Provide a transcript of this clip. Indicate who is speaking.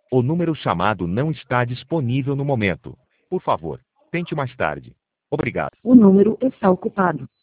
Speaker 1: O número chamado não está disponível no momento. Por favor, tente mais tarde. Obrigado.
Speaker 2: O número está ocupado.